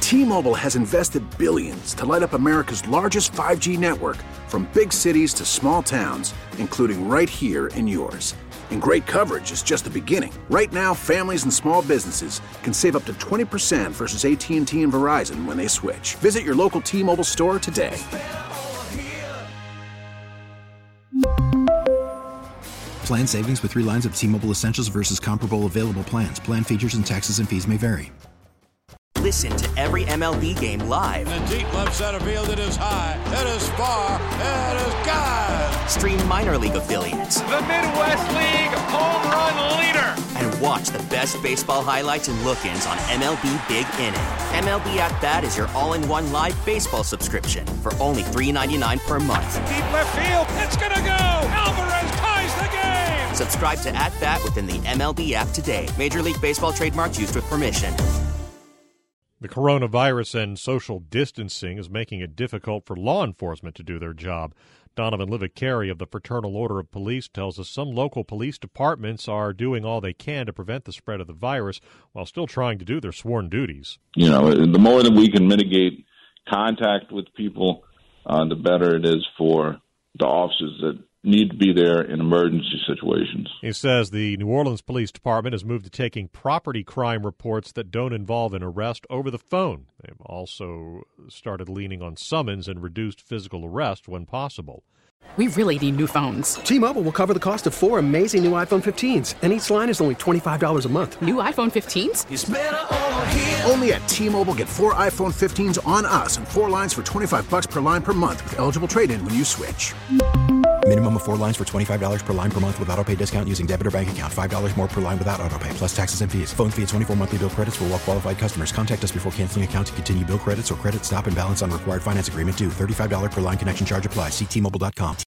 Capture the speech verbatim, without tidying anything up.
T-Mobile has invested billions to light up America's largest five G network, from big cities to small towns, including right here in yours. And great coverage is just the beginning. Right now, families and small businesses can save up to twenty percent versus A T and T and Verizon when they switch. Visit your local T-Mobile store today. Plan savings with three lines of T-Mobile Essentials versus comparable available plans. Plan features and taxes and fees may vary. Listen to every M L B game live. In the deep left center field, it is high, it is far, it is gone. Stream minor league affiliates. The Midwest League home run leader. And watch the best baseball highlights and look-ins on M L B Big Inning. M L B At Bat is your all-in-one live baseball subscription for only three dollars and ninety-nine cents per month. Deep left field, it's gonna go. Alvarez ties the game. Subscribe to At Bat within the M L B app today. Major League Baseball trademarks used with permission. The coronavirus and social distancing is making it difficult for law enforcement to do their job. Donovan Livicari of the Fraternal Order of Police tells us some local police departments are doing all they can to prevent the spread of the virus while still trying to do their sworn duties. You know, the more that we can mitigate contact with people, uh, the better it is for the officers that need to be there in emergency situations. He says the New Orleans Police Department has moved to taking property crime reports that don't involve an arrest over the phone. They've also started leaning on summons and reduced physical arrest when possible. We really need new phones. T-Mobile will cover the cost of four amazing new iPhone fifteens, and each line is only twenty-five dollars a month. New iPhone fifteens? It's better over here. Only at T-Mobile, get four iPhone fifteens on us and four lines for twenty-five dollars per line per month with eligible trade-in when you switch. Minimum of four lines for twenty-five dollars per line per month with autopay discount using debit or bank account. five dollars more per line without autopay, plus taxes and fees. Phone fee at twenty-four monthly bill credits for well-qualified customers. Contact us before canceling account to continue bill credits or credit stop and balance on required finance agreement due. thirty-five dollars per line connection charge applies. See T Mobile dot com.